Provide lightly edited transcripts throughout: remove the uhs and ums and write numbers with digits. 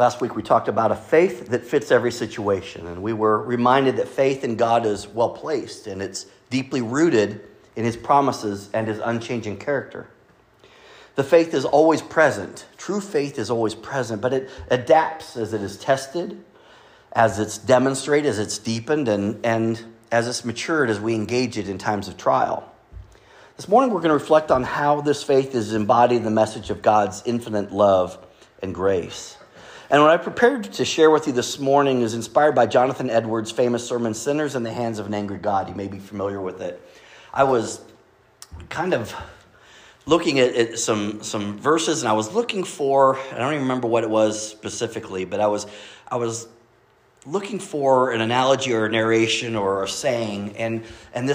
Last week we talked about a faith that fits every situation, and we were reminded that faith in God is well placed and it's deeply rooted in his promises and his unchanging character. The faith is always present. True faith is always present, but it adapts as it is tested, as it's demonstrated, as it's deepened, and as it's matured as we engage it in times of trial. This morning we're going to reflect on how this faith is embodied in the message of God's infinite love and grace. And what I prepared to share with you this morning is inspired by Jonathan Edwards' famous sermon, Sinners in the Hands of an Angry God. You may be familiar with it. I was kind of looking at some verses, and I was looking for, I don't even remember what it was specifically, but I was looking for an analogy or a narration or a saying, and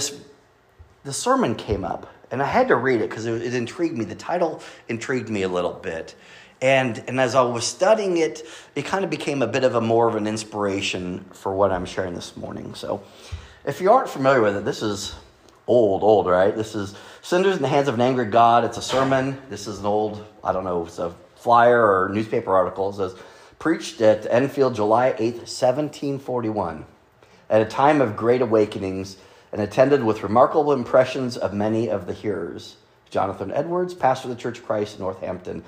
the sermon came up, and I had to read it because it intrigued me. The title intrigued me a little bit. And as I was studying it, it kind of became a bit of more of an inspiration for what I'm sharing this morning. So if you aren't familiar with it, this is old, right? This is Sinners in the Hands of an Angry God. It's a sermon. This is an old, I don't know, it's a flyer or newspaper article. It says, preached at Enfield, July 8th, 1741, at a time of great awakenings and attended with remarkable impressions of many of the hearers. Jonathan Edwards, pastor of the Church of Christ in Northampton.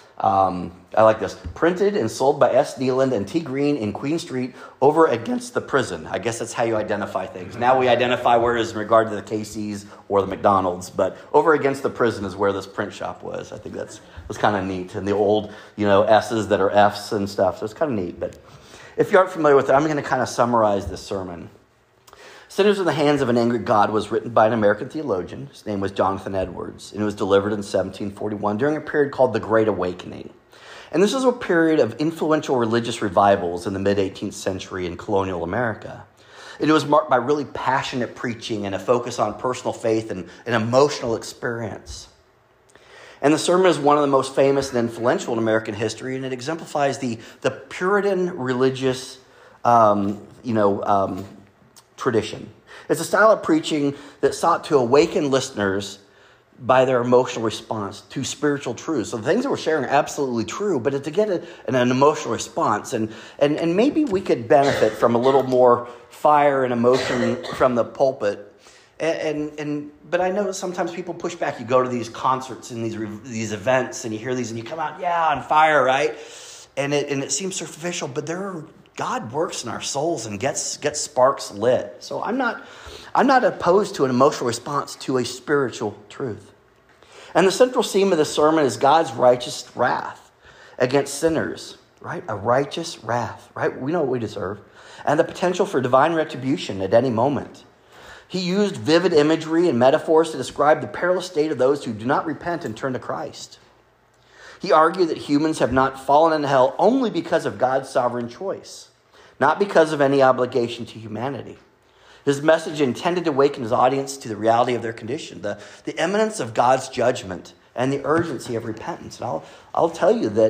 I like this. Printed and sold by S. Neeland and T. Green in Queen Street over against the prison. I guess that's how you identify things. Now we identify where it is in regard to the Casey's or the McDonald's, but over against the prison is where this print shop was. I think that's kind of neat. And the old, S's that are F's and stuff. So it's kind of neat. But if you aren't familiar with it, I'm going to kind of summarize this sermon. Sinners in the Hands of an Angry God was written by an American theologian. His name was Jonathan Edwards, and it was delivered in 1741 during a period called the Great Awakening. And this is a period of influential religious revivals in the mid-18th century in colonial America. It was marked by really passionate preaching and a focus on personal faith and an emotional experience. And the sermon is one of the most famous and influential in American history, and it exemplifies the Puritan religious, tradition. It's a style of preaching that sought to awaken listeners by their emotional response to spiritual truths. So the things that we're sharing are absolutely true, but to get an emotional response. And maybe we could benefit from a little more fire and emotion from the pulpit. But I know sometimes people push back. You go to these concerts and these events and you hear these and you come out, on fire, right? And it seems superficial, but God works in our souls and gets sparks lit. So I'm not opposed to an emotional response to a spiritual truth. And the central theme of the sermon is God's righteous wrath against sinners, right? A righteous wrath, right? We know what we deserve. And the potential for divine retribution at any moment. He used vivid imagery and metaphors to describe the perilous state of those who do not repent and turn to Christ. He argued that humans have not fallen into hell only because of God's sovereign choice, not because of any obligation to humanity. His message intended to awaken his audience to the reality of their condition, the imminence of God's judgment, and the urgency of repentance. And I'll tell you that,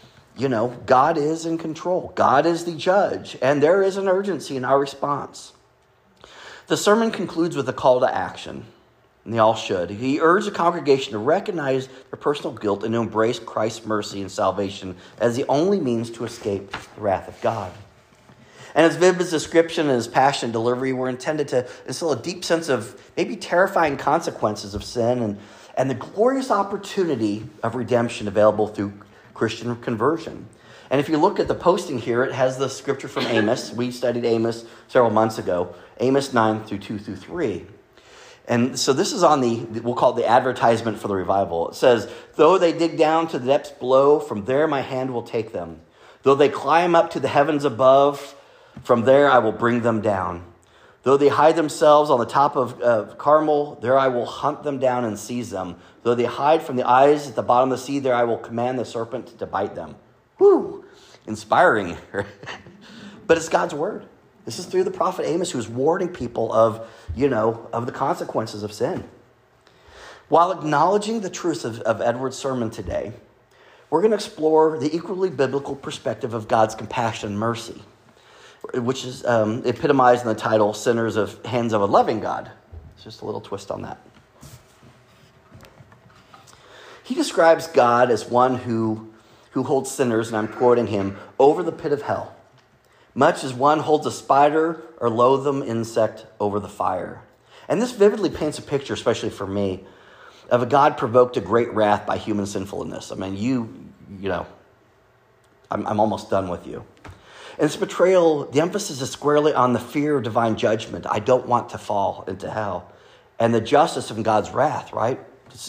God is in control. God is the judge, and there is an urgency in our response. The sermon concludes with a call to action. And they all should. He urged the congregation to recognize their personal guilt and to embrace Christ's mercy and salvation as the only means to escape the wrath of God. And his vivid description and his passionate delivery were intended to instill a deep sense of maybe terrifying consequences of sin and the glorious opportunity of redemption available through Christian conversion. And if you look at the posting here, it has the scripture from Amos. We studied Amos several months ago, Amos 9 through 2 through 3. And so this is on we'll call it the advertisement for the revival. It says, though they dig down to the depths below, from there my hand will take them. Though they climb up to the heavens above, from there I will bring them down. Though they hide themselves on the top of Carmel, there I will hunt them down and seize them. Though they hide from the eyes at the bottom of the sea, there I will command the serpent to bite them. Whew, inspiring. But it's God's word. This is through the prophet Amos, who is warning people of the consequences of sin. While acknowledging the truth of Edward's sermon today, we're going to explore the equally biblical perspective of God's compassion and mercy, which is epitomized in the title, Sinners of Hands of a Loving God. It's just a little twist on that. He describes God as one who who holds sinners, and I'm quoting him, over the pit of hell, much as one holds a spider or loathsome insect over the fire. And this vividly paints a picture, especially for me, of a God provoked to great wrath by human sinfulness. I mean, you know, I'm almost done with you. In this betrayal, the emphasis is squarely on the fear of divine judgment. I don't want to fall into hell. And the justice of God's wrath, right?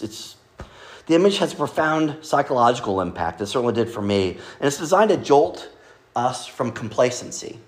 The image has a profound psychological impact. It certainly did for me. And it's designed to jolt us from complacency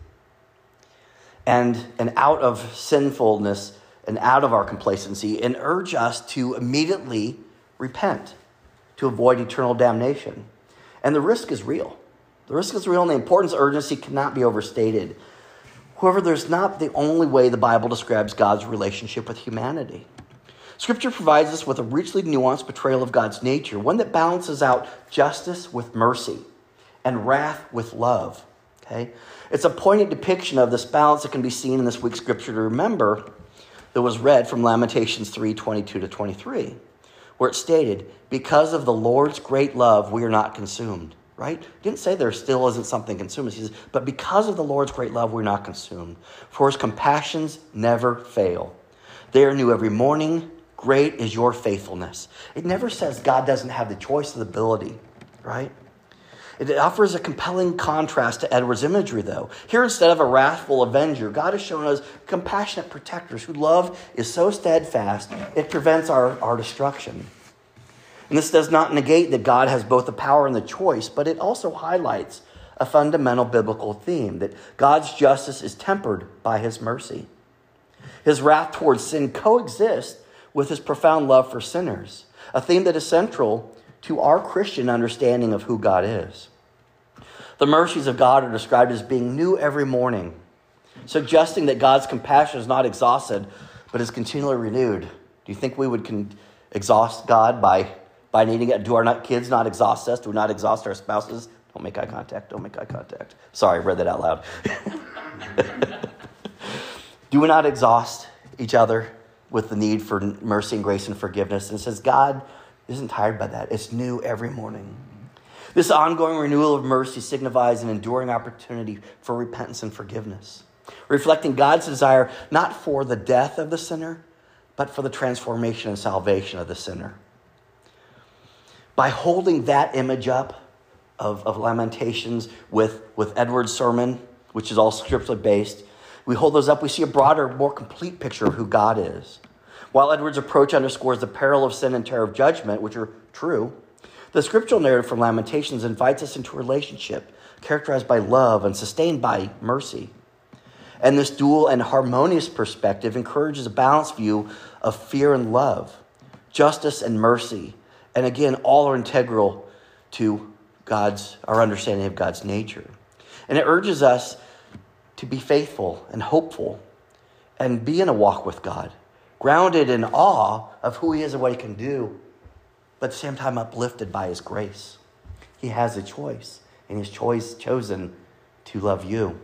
and out of sinfulness and out of our complacency, and urge us to immediately repent to avoid eternal damnation. And the risk is real. The risk is real, and the importance of urgency cannot be overstated. However, there's not the only way the Bible describes God's relationship with humanity. Scripture provides us with a richly nuanced portrayal of God's nature, one that balances out justice with mercy and wrath with love. Okay? It's a poignant depiction of this balance that can be seen in this week's scripture to remember that was read from Lamentations 3:22-23, where it stated, because of the Lord's great love, we are not consumed. Right? He didn't say there still isn't something consuming. He says, but because of the Lord's great love, we're not consumed. For his compassions never fail. They are new every morning. Great is your faithfulness. It never says God doesn't have the choice or the ability, right? It offers a compelling contrast to Edward's imagery, though. Here, instead of a wrathful avenger, God has shown us compassionate protectors whose love is so steadfast, it prevents our destruction. And this does not negate that God has both the power and the choice, but it also highlights a fundamental biblical theme, that God's justice is tempered by his mercy. His wrath towards sin coexists with his profound love for sinners, a theme that is central to our Christian understanding of who God is. The mercies of God are described as being new every morning, suggesting that God's compassion is not exhausted, but is continually renewed. Do you think we would exhaust God by needing it? Do our kids not exhaust us? Do we not exhaust our spouses? Don't make eye contact. Don't make eye contact. Sorry, I read that out loud. Do we not exhaust each other with the need for mercy and grace and forgiveness? And it says God isn't tired by that. It's new every morning. This ongoing renewal of mercy signifies an enduring opportunity for repentance and forgiveness, reflecting God's desire not for the death of the sinner, but for the transformation and salvation of the sinner. By holding that image up of Lamentations with Edward's sermon, which is all scripturally based, we hold those up, we see a broader, more complete picture of who God is. While Edward's approach underscores the peril of sin and terror of judgment, which are true, the scriptural narrative from Lamentations invites us into a relationship characterized by love and sustained by mercy. And this dual and harmonious perspective encourages a balanced view of fear and love, justice and mercy. And again, all are integral to our understanding of God's nature. And it urges us to be faithful and hopeful and be in a walk with God, grounded in awe of who he is and what he can do, but at the same time uplifted by his grace. He has a choice, and he's chosen to love you.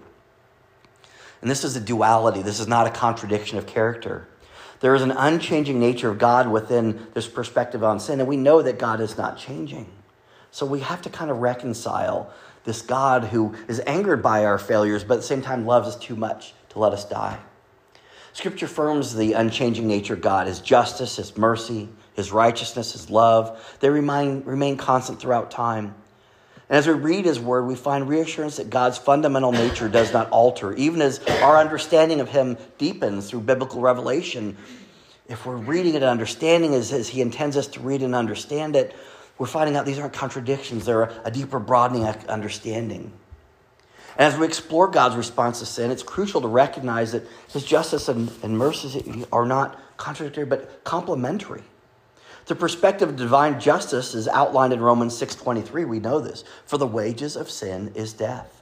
And this is a duality. This is not a contradiction of character. There is an unchanging nature of God within this perspective on sin, and we know that God is not changing. So we have to kind of reconcile this God who is angered by our failures, but at the same time loves us too much to let us die. Scripture affirms the unchanging nature of God, his justice, his mercy, his righteousness, his love. They remain constant throughout time. And as we read his word, we find reassurance that God's fundamental nature does not alter, even as our understanding of him deepens through biblical revelation. If we're reading it and understanding as he intends us to read and understand it, we're finding out these aren't contradictions. They're a deeper broadening understanding. And as we explore God's response to sin, it's crucial to recognize that his justice and mercy are not contradictory, but complementary. The perspective of divine justice is outlined in Romans 6:23. We know this. For the wages of sin is death.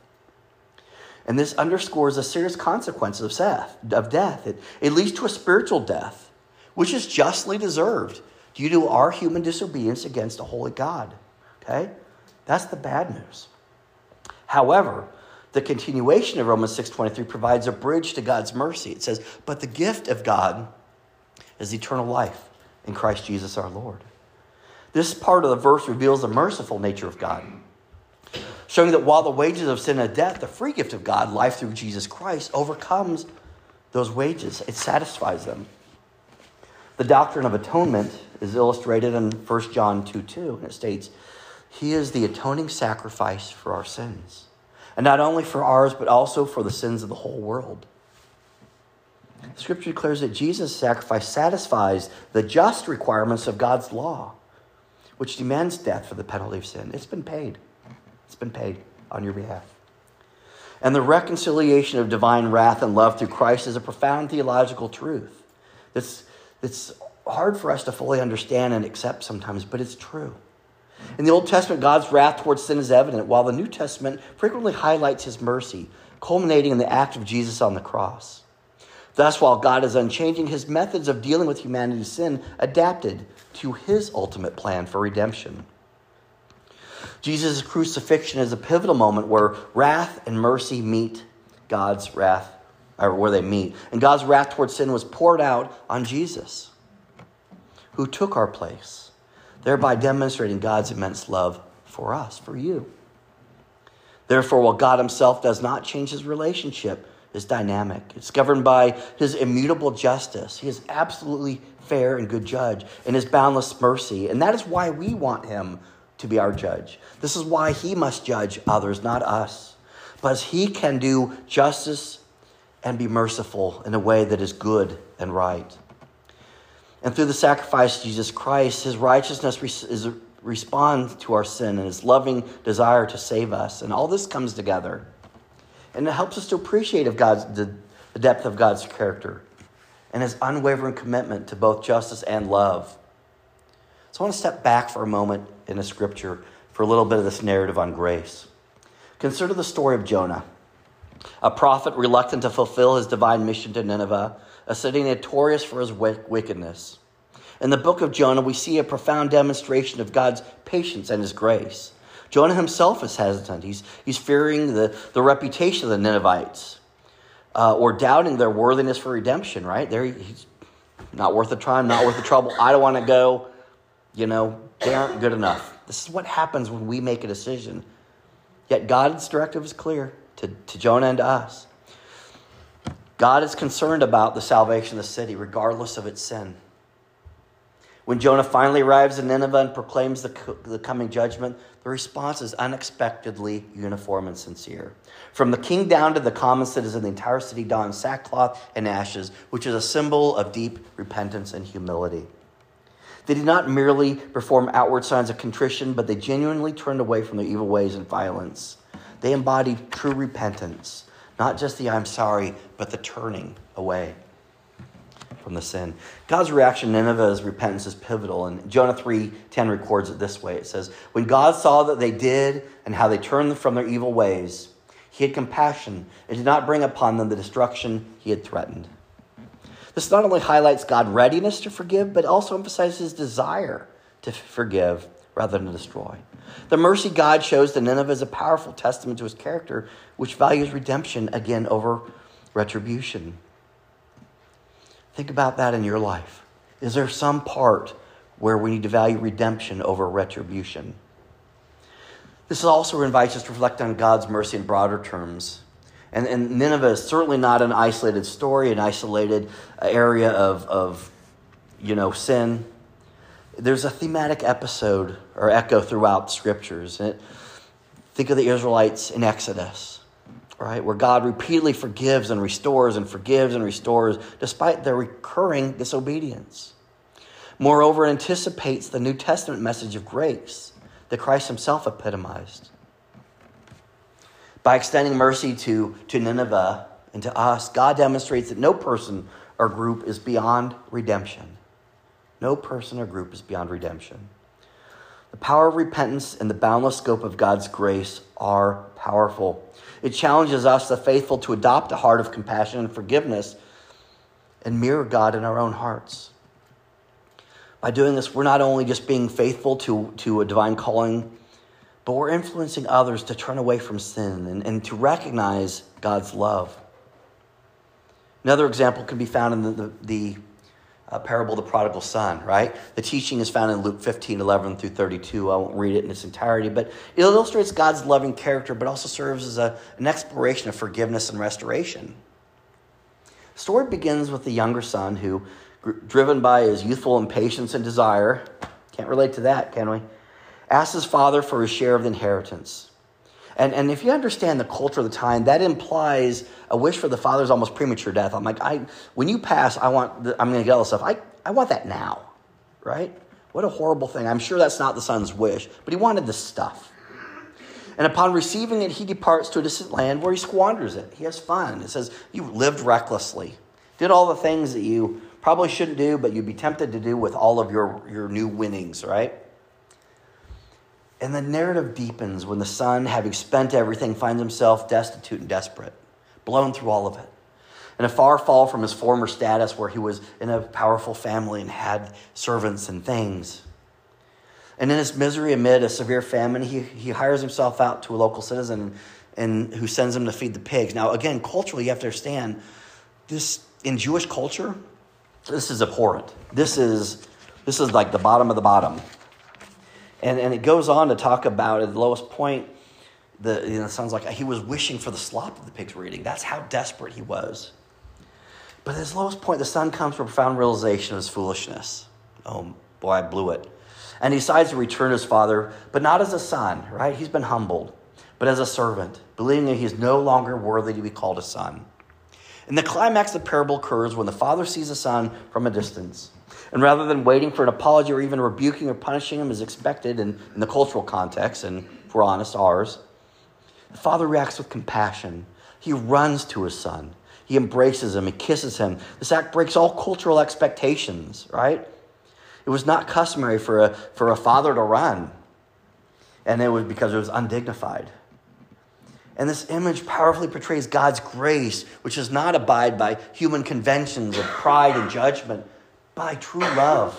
And this underscores the serious consequences of death. It leads to a spiritual death, which is justly deserved due to our human disobedience against a holy God. Okay? That's the bad news. However, the continuation of Romans 6:23 provides a bridge to God's mercy. It says, but the gift of God is eternal life in Christ Jesus our Lord. This part of the verse reveals the merciful nature of God. showing that while the wages of sin is death, the free gift of God, life through Jesus Christ, overcomes those wages. It satisfies them. The doctrine of atonement is illustrated in 1 John 2:2, and it states, He is the atoning sacrifice for our sins, and not only for ours, but also for the sins of the whole world. Scripture declares that Jesus' sacrifice satisfies the just requirements of God's law, which demands death for the penalty of sin. It's been paid. It's been paid on your behalf. And the reconciliation of divine wrath and love through Christ is a profound theological truth. It's hard for us to fully understand and accept sometimes, but it's true. In the Old Testament, God's wrath towards sin is evident, while the New Testament frequently highlights his mercy, culminating in the act of Jesus on the cross. Thus, while God is unchanging, his methods of dealing with humanity's sin adapted to his ultimate plan for redemption. Jesus' crucifixion is a pivotal moment where wrath and mercy meet God's wrath, or where they meet. And God's wrath towards sin was poured out on Jesus, who took our place, thereby demonstrating God's immense love for us, for you. Therefore, while God himself does not change, his relationship is dynamic. It's governed by his immutable justice. He is absolutely fair and good judge, and his boundless mercy. And that is why we want him to be our judge. This is why he must judge others, not us. But he can do justice and be merciful in a way that is good and right. And through the sacrifice of Jesus Christ, his righteousness responds to our sin and his loving desire to save us. And all this comes together. And it helps us to appreciate the depth of God's character and his unwavering commitment to both justice and love. So I want to step back for a moment in the scripture for a little bit of this narrative on grace. Consider the story of Jonah, a prophet reluctant to fulfill his divine mission to Nineveh, a city notorious for his wickedness. In the book of Jonah, we see a profound demonstration of God's patience and his grace. Jonah himself is hesitant. He's fearing the reputation of the Ninevites or doubting their worthiness for redemption, right? He's not worth the time, not worth the trouble. I don't want to go. They aren't good enough. This is what happens when we make a decision. Yet God's directive is clear to Jonah and to us. God is concerned about the salvation of the city, regardless of its sin. When Jonah finally arrives in Nineveh and proclaims the coming judgment, the response is unexpectedly uniform and sincere. From the king down to the common citizen, the entire city donned sackcloth and ashes, which is a symbol of deep repentance and humility. They did not merely perform outward signs of contrition, but they genuinely turned away from their evil ways and violence. They embodied true repentance, not just the I'm sorry, but the turning away from the sin. God's reaction to Nineveh's repentance is pivotal, and Jonah 3:10 records it this way. It says, when God saw that they did and how they turned from their evil ways, he had compassion and did not bring upon them the destruction he had threatened. This not only highlights God's readiness to forgive, but also emphasizes his desire to forgive rather than destroy. The mercy God shows to Nineveh is a powerful testament to his character, which values redemption again over retribution. Think about that in your life. Is there some part where we need to value redemption over retribution? This also invites us to reflect on God's mercy in broader terms. And Nineveh is certainly not an isolated story, an isolated area of sin. There's a thematic episode or echo throughout the scriptures. Think of the Israelites in Exodus, right? Where God repeatedly forgives and restores and forgives and restores despite their recurring disobedience. Moreover, it anticipates the New Testament message of grace that Christ himself epitomized. By extending mercy to Nineveh and to us, God demonstrates that no person or group is beyond redemption. No person or group is beyond redemption. The power of repentance and the boundless scope of God's grace are powerful. It challenges us, the faithful, to adopt a heart of compassion and forgiveness and mirror God in our own hearts. By doing this, we're not only just being faithful to a divine calling, but we're influencing others to turn away from sin and to recognize God's love. Another example can be found in the parable of the prodigal son, right? The teaching is found in Luke 15:11 through 32. I won't read it in its entirety, but it illustrates God's loving character, but also serves as an exploration of forgiveness and restoration. The story begins with the younger son who, driven by his youthful impatience and desire, can't relate to that, can we? Asks his father for his share of the inheritance. And if you understand the culture of the time, that implies a wish for the father's almost premature death. I'm like, when you pass, I'm going to get all this stuff. I want that now, right? What a horrible thing. I'm sure that's not the son's wish, but he wanted this stuff. And upon receiving it, he departs to a distant land where he squanders it. He has fun. It says, you lived recklessly, did all the things that you probably shouldn't do, but you'd be tempted to do with all of your new winnings, right? And the narrative deepens when the son, having spent everything, finds himself destitute and desperate, blown through all of it. And a far fall from his former status where he was in a powerful family and had servants and things. And in his misery amid a severe famine, he hires himself out to a local citizen and who sends him to feed the pigs. Now, again, culturally, you have to understand, this in Jewish culture, this is abhorrent. This is like the bottom of the bottom. And it goes on to talk about, at the lowest point, it sounds like he was wishing for the slop that the pigs were eating. That's how desperate he was. But at his lowest point, the son comes to a profound realization of his foolishness. Oh, boy, I blew it. And he decides to return to his father, but not as a son, right? He's been humbled, but as a servant, believing that he is no longer worthy to be called a son. And the climax of the parable occurs when the father sees the son from a distance. And rather than waiting for an apology or even rebuking or punishing him as expected in the cultural context, and if we're honest, ours, the father reacts with compassion. He runs to his son. He embraces him. He kisses him. This act breaks all cultural expectations, right? It was not customary for a father to run. And it was because it was undignified. And this image powerfully portrays God's grace, which does not abide by human conventions of pride and judgment, by true love.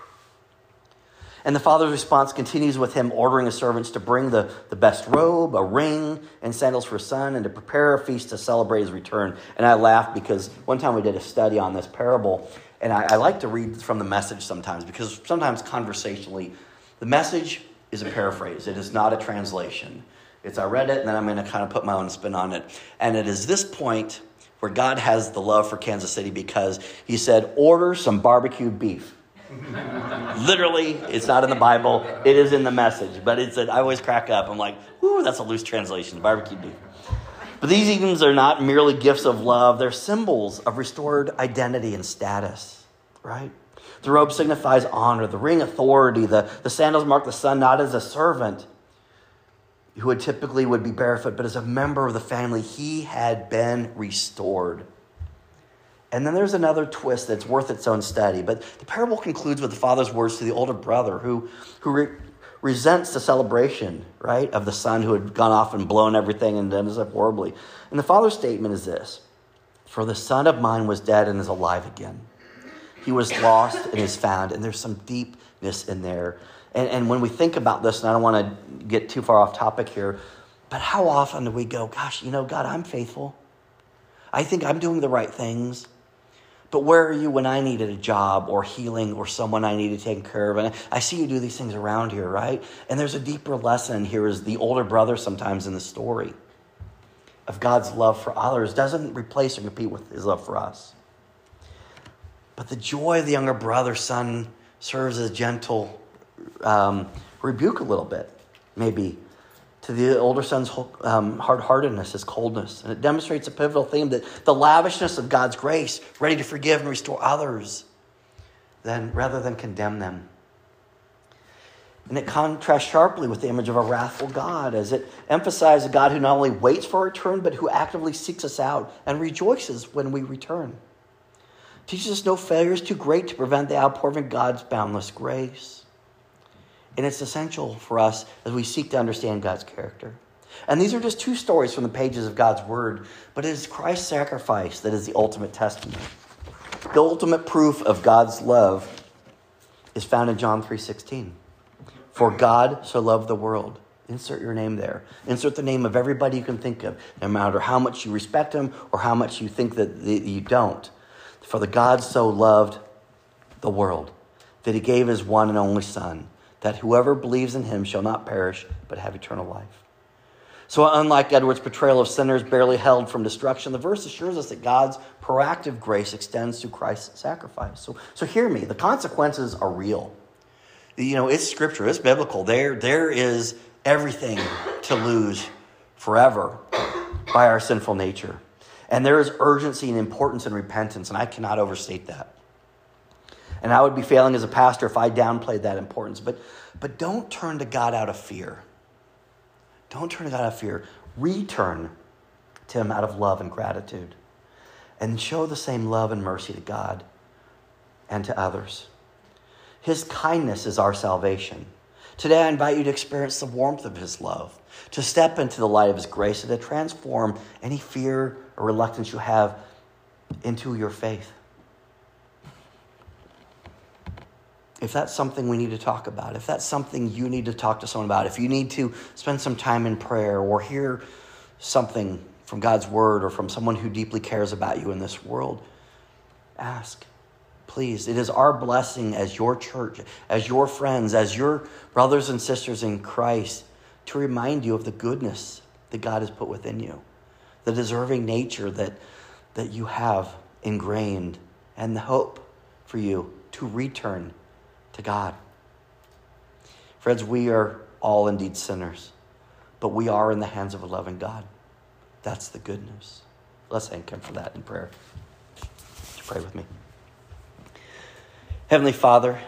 And the father's response continues with him ordering his servants to bring the best robe, a ring, and sandals for his son, and to prepare a feast to celebrate his return. And I laughed because one time we did a study on this parable, and I like to read from the Message sometimes, because sometimes conversationally, the Message is a paraphrase. It is not a translation. I read it, and then I'm going to kind of put my own spin on it. And it is this point where God has the love for Kansas City, because he said, order some barbecued beef. Literally, it's not in the Bible. It is in the Message. But I always crack up. I'm like, ooh, that's a loose translation, barbecued beef. But these items are not merely gifts of love. They're symbols of restored identity and status, right? The robe signifies honor. The ring, authority. The sandals mark the son not as a servant who would be barefoot, but as a member of the family. He had been restored. And then there's another twist that's worth its own study. But the parable concludes with the father's words to the older brother who resents the celebration, right, of the son who had gone off and blown everything and done himself horribly. And the father's statement is this: for the son of mine was dead and is alive again. He was lost and is found. And there's some deepness in there. And when we think about this, and I don't want to get too far off topic here, but how often do we go, gosh, God, I'm faithful. I think I'm doing the right things. But where are you when I needed a job or healing or someone I needed taken care of? And I see you do these things around here, right? And there's a deeper lesson here, is the older brother sometimes in the story of God's love for others doesn't replace or compete with his love for us. But the joy of the younger brother's son serves as gentle rebuke a little bit, maybe, to the older son's hard-heartedness, his coldness. And it demonstrates a pivotal theme, that the lavishness of God's grace, ready to forgive and restore others, rather than condemn them. And it contrasts sharply with the image of a wrathful God, as it emphasizes a God who not only waits for our return, but who actively seeks us out and rejoices when we return. It teaches us no failure is too great to prevent the outpouring of God's boundless grace. And it's essential for us as we seek to understand God's character. And these are just two stories from the pages of God's word, but it is Christ's sacrifice that is the ultimate testament. The ultimate proof of God's love is found in John 3:16. For God so loved the world. Insert your name there. Insert the name of everybody you can think of, no matter how much you respect him or how much you think that you don't. For the God so loved the world, that he gave his one and only Son, that whoever believes in him shall not perish, but have eternal life. So unlike Edward's portrayal of sinners barely held from destruction, the verse assures us that God's proactive grace extends through Christ's sacrifice. So hear me, the consequences are real. It's scripture, it's biblical. There is everything to lose forever by our sinful nature. And there is urgency and importance in repentance, and I cannot overstate that. And I would be failing as a pastor if I downplayed that importance. But don't turn to God out of fear. Don't turn to God out of fear. Return to him out of love and gratitude. And show the same love and mercy to God and to others. His kindness is our salvation. Today I invite you to experience the warmth of his love, to step into the light of his grace, and to transform any fear or reluctance you have into your faith. If that's something we need to talk about, if that's something you need to talk to someone about, if you need to spend some time in prayer or hear something from God's word or from someone who deeply cares about you in this world, ask. Please, it is our blessing as your church, as your friends, as your brothers and sisters in Christ, to remind you of the goodness that God has put within you, the deserving nature that you have ingrained, and the hope for you to return to God. Friends, we are all indeed sinners, but we are in the hands of a loving God. That's the good news. Let's thank him for that in prayer. Would you pray with me? Heavenly Father,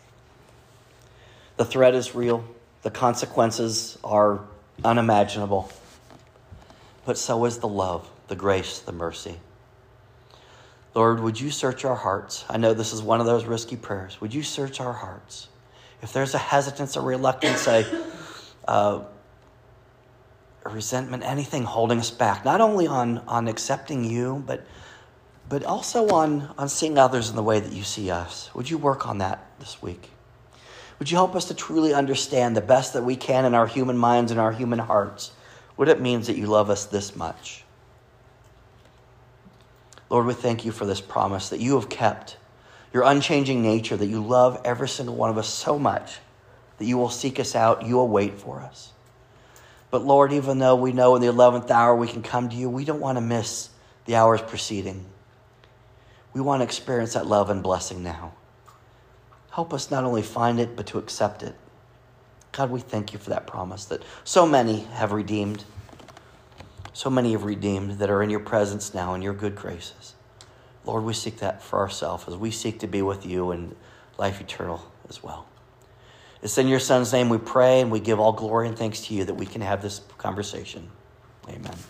the threat is real. The consequences are unimaginable. But so is the love, the grace, the mercy. Lord, would you search our hearts? I know this is one of those risky prayers. Would you search our hearts? If there's a hesitance, a reluctance, a resentment, anything holding us back, not only on accepting you, but also on seeing others in the way that you see us. Would you work on that this week? Would you help us to truly understand the best that we can in our human minds and our human hearts what it means that you love us this much? Lord, we thank you for this promise that you have kept, your unchanging nature, that you love every single one of us so much that you will seek us out, you will wait for us. But Lord, even though we know in the 11th hour we can come to you, we don't want to miss the hours preceding. We want to experience that love and blessing now. Help us not only find it, but to accept it. God, we thank you for that promise that so many have redeemed. So many have redeemed that are in your presence now in your good graces. Lord, we seek that for ourselves as we seek to be with you in life eternal as well. It's in your Son's name we pray, and we give all glory and thanks to you that we can have this conversation. Amen.